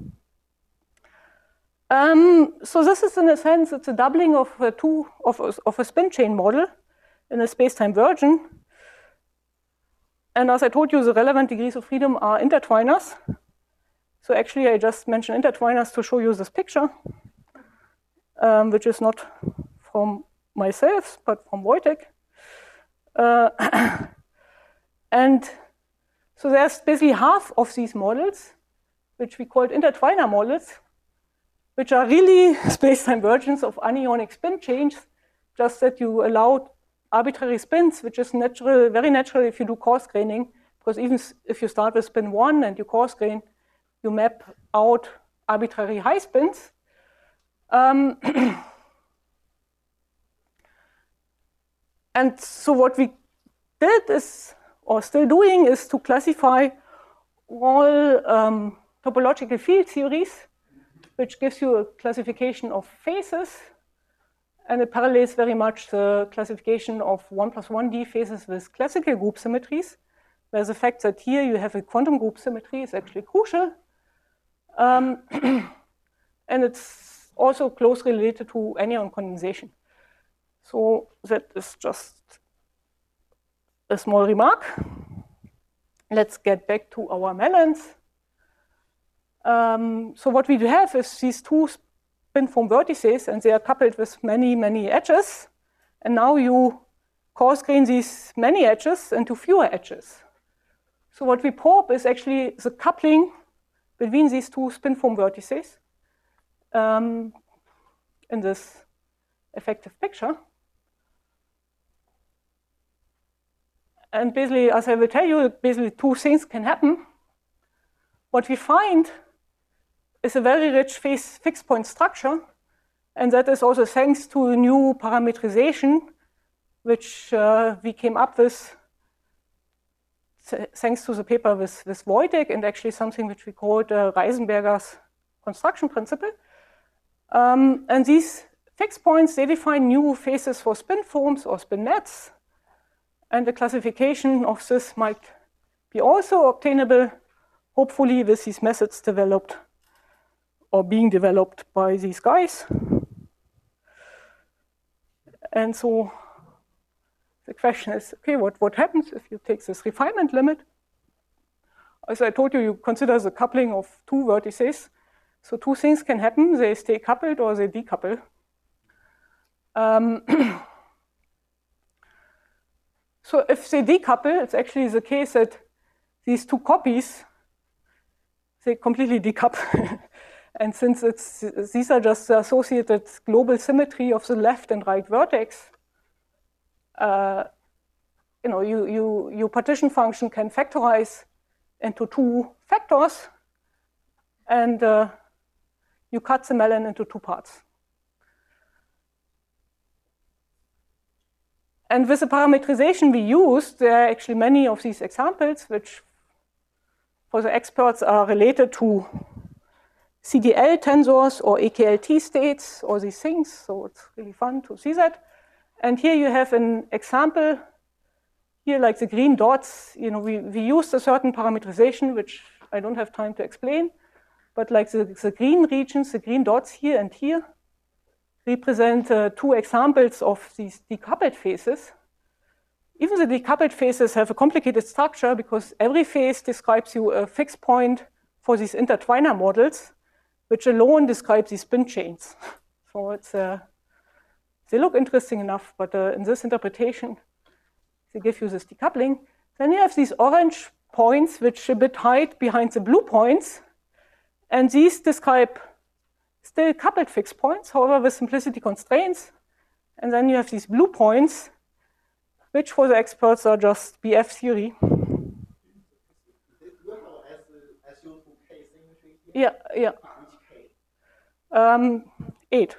So this is, in a sense, it's a doubling of a spin chain model in a space-time version. And as I told you, the relevant degrees of freedom are intertwiners. So actually, I just mentioned intertwiners to show you this picture, which is not from myself, but from Wojtek. And so there's basically half of these models, which we called intertwiner models, which are really space-time versions of anionic spin chains, just that you allow arbitrary spins, which is natural, very natural if you do coarse graining, because even if you start with spin 1 and you coarse grain, you map out arbitrary high spins. And so what we did is, or still doing, is to classify all topological field theories, which gives you a classification of phases. And it parallels very much the classification of 1 plus 1D phases with classical group symmetries, where the fact that here you have a quantum group symmetry is actually crucial. And it's also closely related to anion condensation. So that is just a small remark. Let's get back to our melons. So what we have is these two spin-foam vertices, and they are coupled with many, many edges. And now you coarse grain these many edges into fewer edges. So what we probe is actually the coupling between these two spin-foam vertices in this effective picture. And basically, as I will tell you, basically two things can happen. What we find is a very rich phase fixed point structure, and that is also thanks to a new parametrization, which we came up with thanks to the paper with Wojtek, and actually something which we called Reisenberger's construction principle. And these fixed points, they define new phases for spin foams or spin nets. And the classification of this might be also obtainable, hopefully with these methods developed or being developed by these guys. And so the question is, okay, what happens if you take this refinement limit? As I told you, you consider the coupling of two vertices. So two things can happen. They stay coupled or they decouple. So if they decouple, it's actually the case that these two copies, they completely decouple. And since these are just the associated global symmetry of the left and right vertex, your partition function can factorize into two factors, and you cut the melon into two parts. And with the parametrization we used, there are actually many of these examples, which for the experts are related to CDL tensors or EKLT states or these things. So it's really fun to see that. And here you have an example. Here, like the green dots, we used a certain parametrization, which I don't have time to explain. But like the green regions, the green dots here and here, represent two examples of these decoupled phases. Even the decoupled phases have a complicated structure because every phase describes you a fixed point for these intertwiner models, which alone describe these spin chains. So it's they look interesting enough, but in this interpretation, they give you this decoupling. Then you have these orange points which a bit hide behind the blue points, and these describe still coupled fixed points, however with simplicity constraints. And then you have these blue points, which for the experts are just BF theory. Yeah, yeah. 8.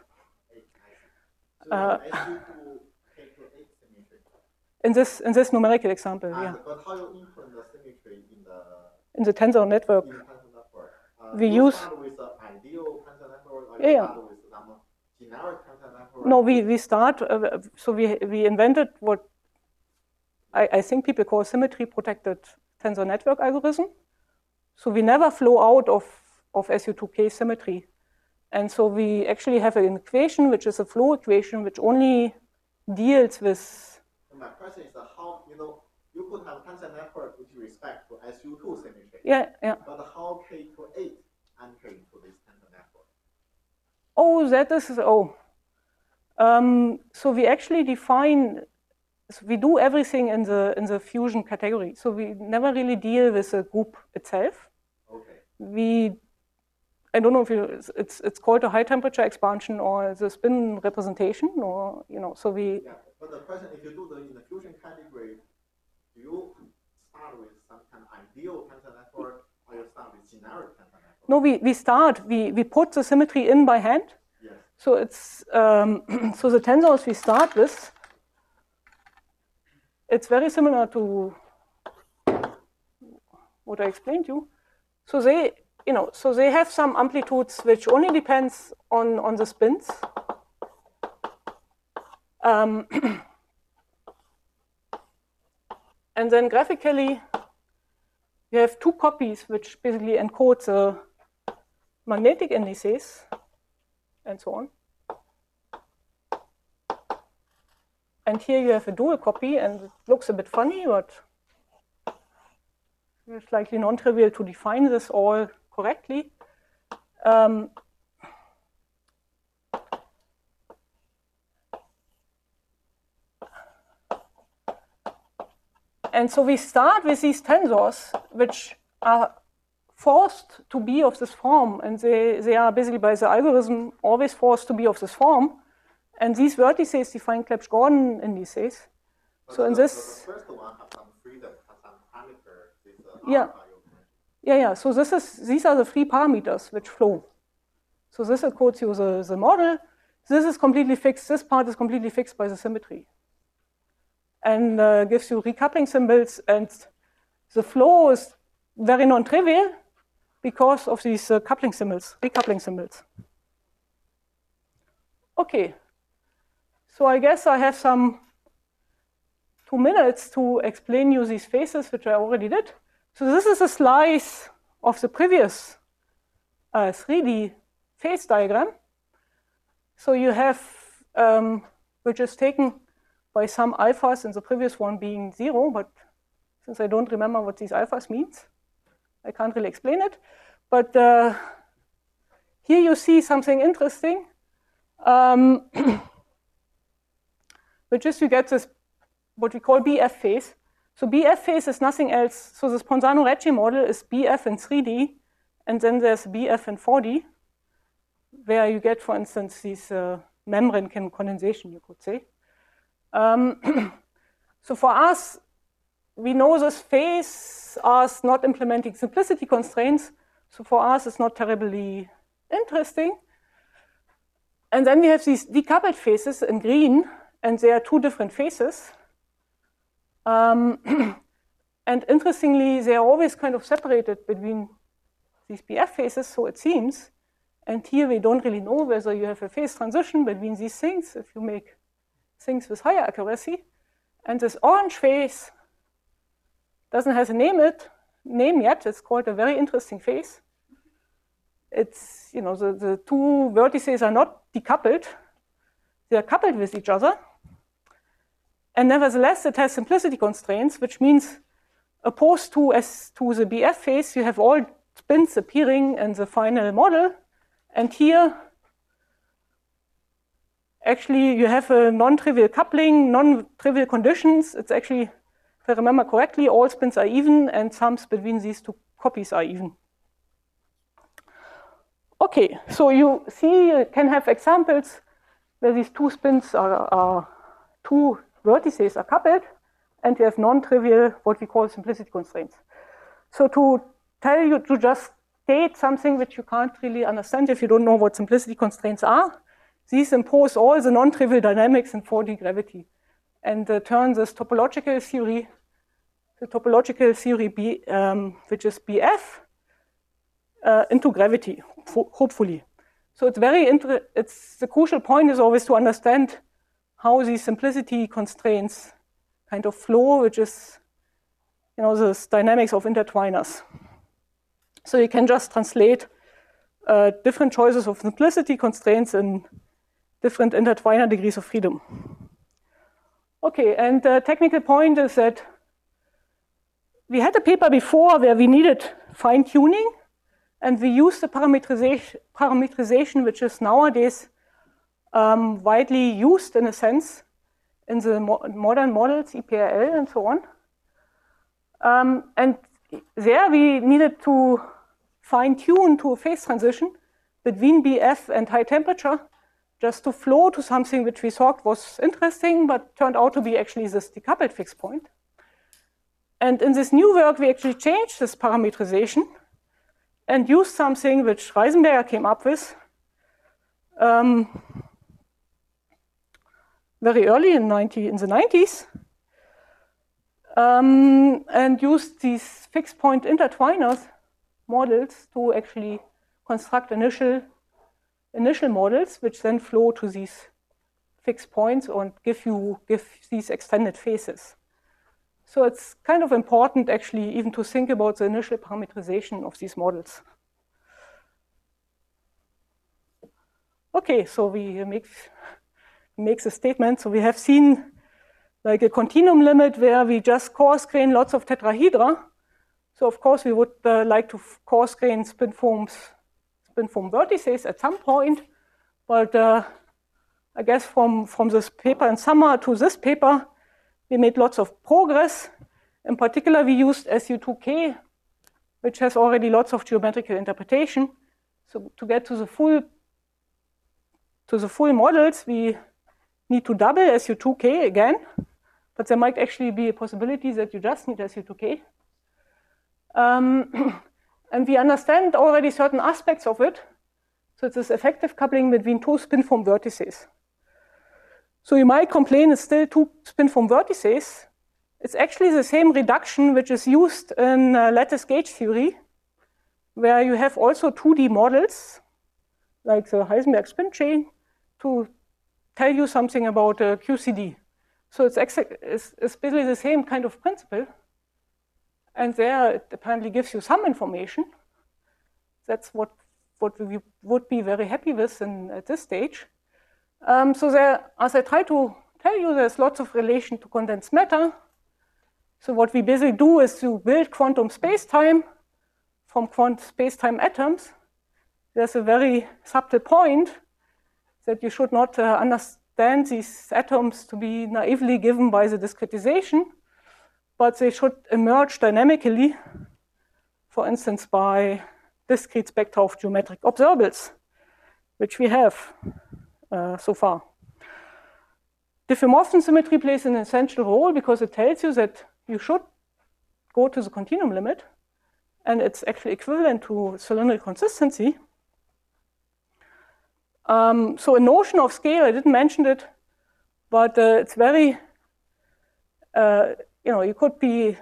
In this numerical example, yeah. But how you implement the symmetry in the tensor network? We use with the ideal tensor network, or yeah. start with some generic tensor network? No, we start. So we invented what I think people call symmetry-protected tensor network algorithm. So we never flow out of SU2K symmetry. And so we actually have an equation, which is a flow equation, which only deals with... My question is how, you could have tensor network with respect to SU2 symmetry. Yeah, yeah. But how K to 8 enter into this tensor network? Oh, that is... Oh. So we actually define... So we do everything in the fusion category. So we never really deal with the group itself. Okay. I don't know if it's called a high temperature expansion or the spin representation, or so we. Yeah, but the question, if you do in the fusion category, do you start with some kind of ideal tensor network, or you start with generic tensor network? No, we put the symmetry in by hand. Yes. So it's so the tensors we start with. It's very similar to what I explained to you. So they have some amplitudes which only depends on the spins. And then graphically, you have 2 copies which basically encode the magnetic indices and so on. And here you have a dual copy, and it looks a bit funny, but it's likely non-trivial to define this all correctly. And so we start with these tensors, which are forced to be of this form, and they are basically by the algorithm always forced to be of this form. And these vertices define Clebsch-Gordon indices. But so in the this, first one has some freedom, has some parameter. Yeah. Yeah. So these are the 3 parameters which flow. So this encodes you the model. This is completely fixed. This part is completely fixed by the symmetry, and gives you recoupling symbols. And the flow is very non-trivial because of these coupling symbols, recoupling symbols. Okay. So I guess I have some 2 minutes to explain you these phases, which I already did. So this is a slice of the previous 3D phase diagram. So you have, which is taken by some alphas, and the previous one being 0, but since I don't remember what these alphas means, I can't really explain it. But here you see something interesting. Which is you get this, what we call BF phase. So BF phase is nothing else. So this Ponzano-Recci model is BF in 3D, and then there's BF in 4D, where you get, for instance, these membrane condensation, you could say. So for us, we know this phase as not implementing simplicity constraints. So for us, it's not terribly interesting. And then we have these decoupled phases in green, and there are 2 different phases. And interestingly, they are always kind of separated between these BF phases, so it seems. And here we don't really know whether you have a phase transition between these things if you make things with higher accuracy. And this orange phase doesn't have a name yet. It's called a very interesting phase. It's, the 2 vertices are not decoupled. They are coupled with each other. And nevertheless, it has simplicity constraints, which means opposed to the BF phase, you have all spins appearing in the final model. And here, actually you have a non-trivial coupling, non-trivial conditions. It's actually, if I remember correctly, all spins are even and sums between these two copies are even. Okay, so you see you can have examples where these two spins are two vertices are coupled, and you have non-trivial, what we call simplicity constraints. So to tell you, to just state something which you can't really understand if you don't know what simplicity constraints are, these impose all the non-trivial dynamics in 4D gravity and turn this topological theory, which is BF, into gravity, hopefully. So it's the crucial point is always to understand how these simplicity constraints kind of flow, which is, this dynamics of intertwiners. So you can just translate different choices of simplicity constraints in different intertwiner degrees of freedom. Okay, and the technical point is that we had a paper before where we needed fine-tuning, and we used the parametrization which is nowadays widely used in a sense in the modern models, EPRL and so on. And there we needed to fine-tune to a phase transition between BF and high temperature just to flow to something which we thought was interesting, but turned out to be actually this decoupled fixed point. And in this new work, we actually changed this parametrization and used something which Reisenberger came up with very early in the 90s, and used these fixed point intertwiners models to actually construct initial models, which then flow to these fixed points and give these extended phases. So it's kind of important, actually, even to think about the initial parametrization of these models. Okay, so we make a statement. So we have seen like a continuum limit where we just coarse grain lots of tetrahedra. So of course we would like to coarse grain spin form vertices at some point. But I guess from this paper in summer to this paper, we made lots of progress. In particular, we used SU2K, which has already lots of geometrical interpretation. So to get to the full models, we need to double SU2K again, but there might actually be a possibility that you just need SU2K. And we understand already certain aspects of it. So it's this effective coupling between two spin-form vertices. So you might complain it's still two spin-form vertices. It's actually the same reduction which is used in lattice gauge theory, where you have also 2D models, like the Heisenberg spin chain, to tell you something about QCD. So it's basically the same kind of principle. And there it apparently gives you some information. That's what we would be very happy with at this stage. So there, as I try to tell you, there's lots of relation to condensed matter. So what we basically do is to build quantum space-time from quantum space-time atoms. There's a very subtle point that you should not understand these atoms to be naively given by the discretization, but they should emerge dynamically, for instance, by discrete spectra of geometric observables, which we have so far. Diffeomorphism symmetry plays an essential role because it tells you that you should go to the continuum limit, and it's actually equivalent to cylindrical consistency. So a notion of scale, I didn't mention it, but it's very, you could be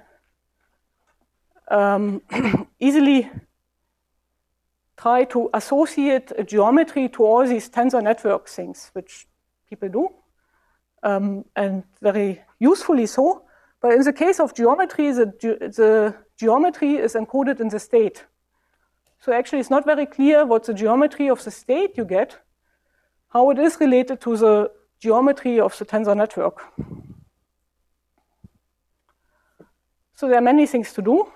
easily try to associate a geometry to all these tensor network things, which people do, and very usefully so. But in the case of geometry, the geometry is encoded in the state. So actually, it's not very clear what the geometry of the state you get, how it is related to the geometry of the tensor network. So there are many things to do,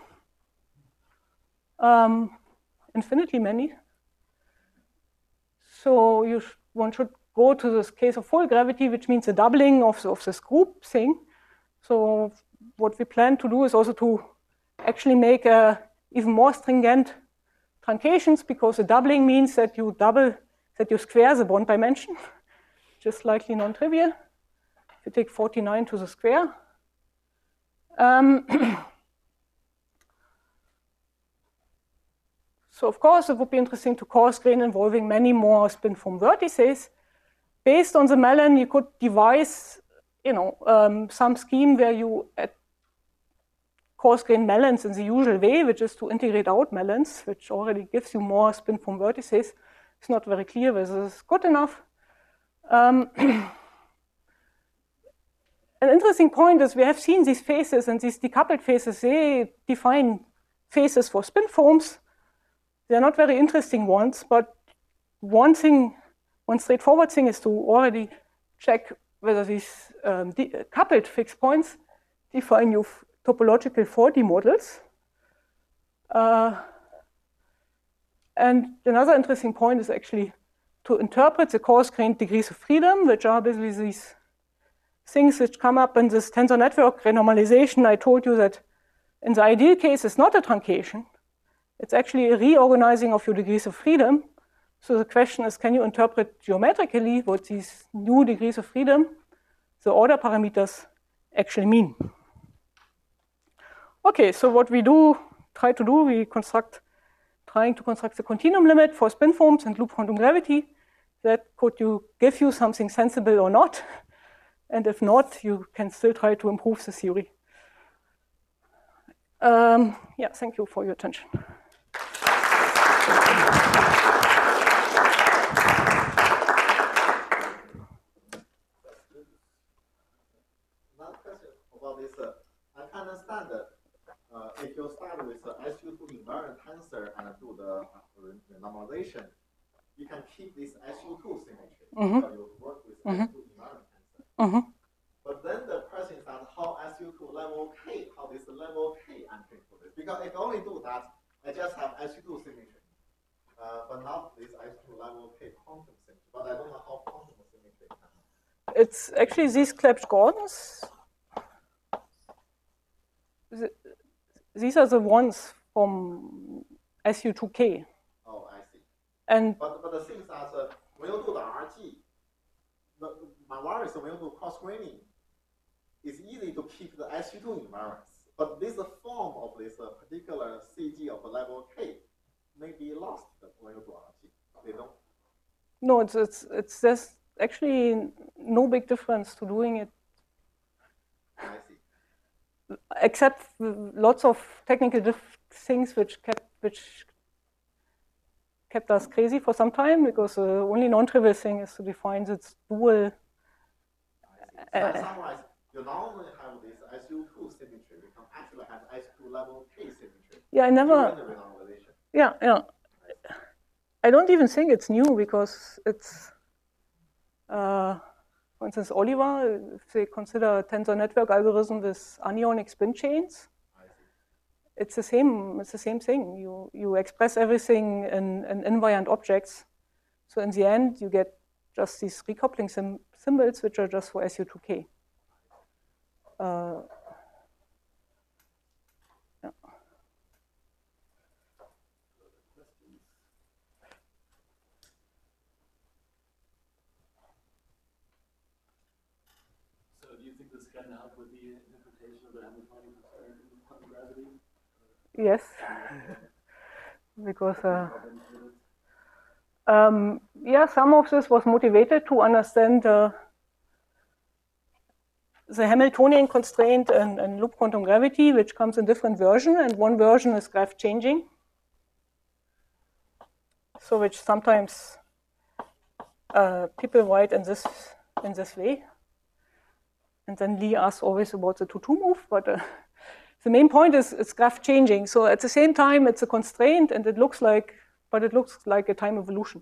infinitely many. So one should go to this case of full gravity, which means a doubling of this group thing. So what we plan to do is also to actually make even more stringent truncations, because a doubling means that you square the bond dimension, which is slightly non-trivial. If you take 49 to the square. So of course, it would be interesting to coarse grain involving many more spin-form vertices. Based on the melon, you could devise, some scheme where you coarse grain melons in the usual way, which is to integrate out melons, which already gives you more spin-form vertices. It's not very clear whether this is good enough. An interesting point is we have seen these phases, and these decoupled phases, they define phases for spin-forms. They're not very interesting ones, but one straightforward thing is to already check whether these coupled fixed points define your topological 4D models. And another interesting point is actually to interpret the coarse-grained degrees of freedom, which are basically these things which come up in this tensor network renormalization. I told you that in the ideal case, it's not a truncation. It's actually a reorganizing of your degrees of freedom. So the question is, can you interpret geometrically what these new degrees of freedom, the order parameters, actually mean? Okay, so what we try to do, trying to construct the continuum limit for spin-forms and loop quantum gravity. That could give you something sensible or not. And if not, you can still try to improve the theory. Yeah, thank you for your attention. Another question about this. I can understand that if you start with the SU2 invariant tensor and do the normalization, you can keep this SU2 symmetry. Mm-hmm. So you work with SU2 invariant tensor. Mm-hmm. But then the question is that how SU2 level K, how this level K entering for this? Because if I only do that, I just have SU2 symmetry, but not this SU2 level K quantum symmetry. But I don't know how quantum symmetry can happen. It's actually these Clebsch-Gordons. These are the ones from SU2K. Oh, I see. But the thing is that when you do the RG, my worry is when you do cross-graining, it's easy to keep the SU2 invariance. But this form of this particular CG of level K may be lost when you do RG. They don't. No, there's actually no big difference to doing it. I see. Except lots of technical things which kept us crazy for some time, because the only non-trivial thing is to define its dual. Summarize, you normally have this SU2 symmetry. You can actually have SU2 level K symmetry. Yeah, I never. Yeah. I don't even think it's new, because it's, for instance, Oliver, if they consider a tensor network algorithm with anionic spin chains, it's the same thing. You express everything in invariant objects. So in the end, you get just these recoupling symbols, which are just for SU2K. Yeah. So do you think this can help with the interpretation of the Hamiltonian constraint in quantum gravity? Yes, because some of this was motivated to understand the Hamiltonian constraint and loop quantum gravity, which comes in different versions, and one version is graph changing. So which sometimes people write in this way. And then Lee asks always about the 2-2 move, but the main point is it's graph changing. So at the same time, it's a constraint, and it looks like a time evolution.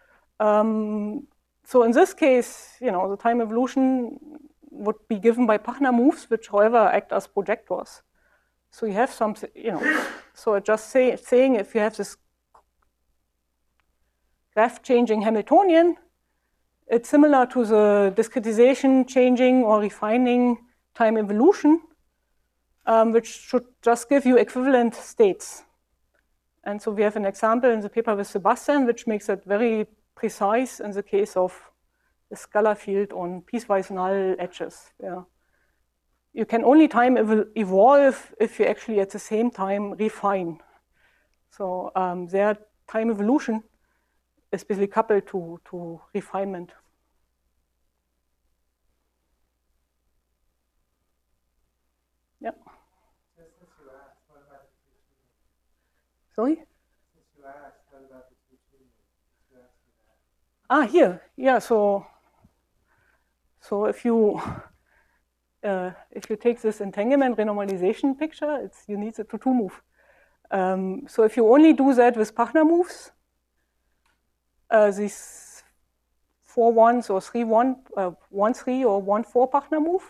So in this case, the time evolution would be given by Pachner moves, which, however, act as projectors. So you have something, so it just saying if you have this graph changing Hamiltonian, it's similar to the discretization, changing, or refining time evolution, which should just give you equivalent states. And so we have an example in the paper with Sebastian, which makes it very precise in the case of the scalar field on piecewise null edges. Yeah. You can only time evolve if you actually at the same time refine. So their time evolution is basically coupled to refinement. Yeah. Sorry? Since you asked, what about the two treatments? Here, yeah. So if you take this entanglement renormalization picture, you need the 2-2 move. So if you only do that with Pachner moves, these 4-1s or 3-1, 1-3 or 1-4 Pachner move,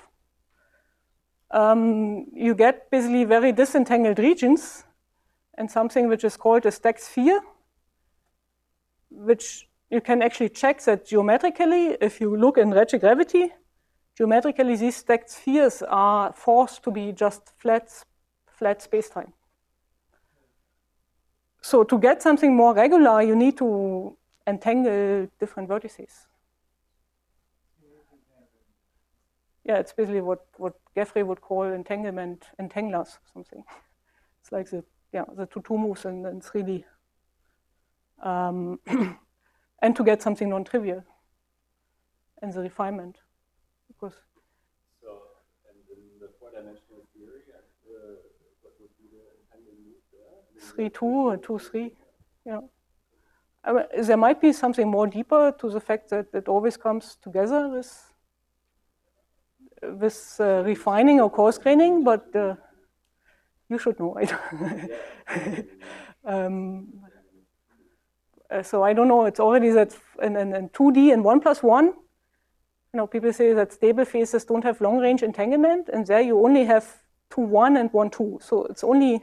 you get basically very disentangled regions and something which is called a stacked sphere, which you can actually check that geometrically. If you look in retrogravity, geometrically these stacked spheres are forced to be just flat spacetime. So to get something more regular, you need to entangle different vertices. Yeah, it's basically what Geoffrey would call entanglement entanglers, something. It's like the 2-2 moves in 3D. And to get something non-trivial in the refinement. Because so, and in the 4-dimensional theory, what would be the entanglement move there? 3-2 or 2-3, yeah. I mean, there might be something more deeper to the fact that it always comes together with refining or coarse graining, but you should know, right? So I don't know, it's already that in 2D and 1+1, people say that stable phases don't have long-range entanglement, and there you only have 2-1 and 1-2. So it's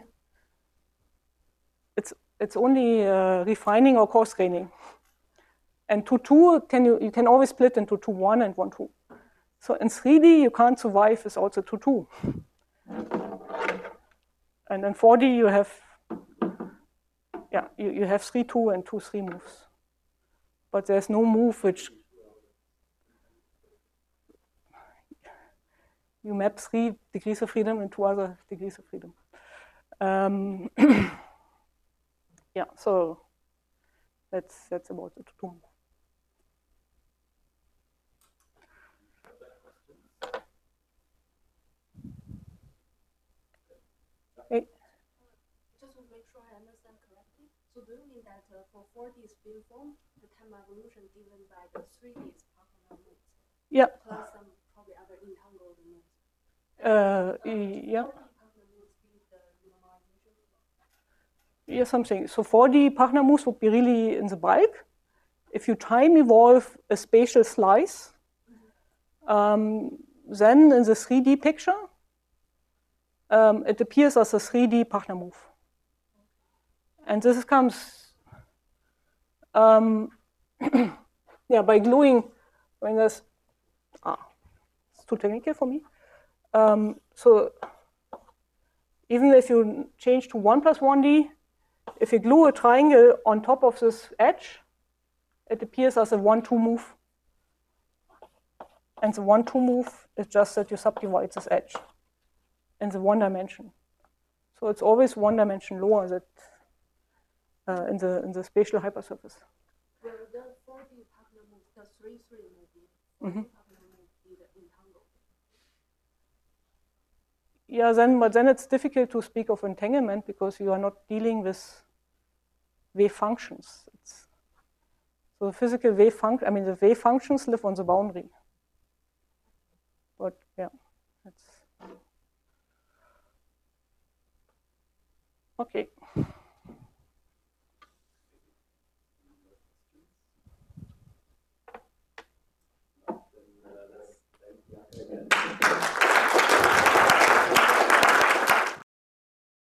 only refining or coarse graining. And 2-2 you can always split into 2-1 and 1-2. So in 3D you can't survive without the 2-2. And in 4D you have you have 3-2 and 2-3 moves. But there's no move which you map 3 degrees of freedom and 2 other degrees of freedom. Yeah, so that's about the 2-2 move. Hey. Just to make sure I understand correctly, so do you mean that for 4D spin form, the time evolution given by the 3D Pachner moves? Yeah. Plus some probably other entangled moves. Yeah. Yeah, something. So 4D Pachner moves would be really in the bulk. If you time evolve a spatial slice, then in the 3D picture, it appears as a 3D Pachner move. And this comes by gluing, when there's, it's too technical for me. So even if you change to 1+1D, if you glue a triangle on top of this edge, it appears as a 1-2 move. And the 1-2 move is just that you subdivide this edge in the 1 dimension. So it's always 1 dimension lower that in the spatial hypersurface. Well, the 4D Pachner move, the 3-3 movie, 4D Pachner move be the entangled. Yeah, but then it's difficult to speak of entanglement because you are not dealing with wave functions. So the physical wave function, the wave functions live on the boundary. But yeah, that's okay.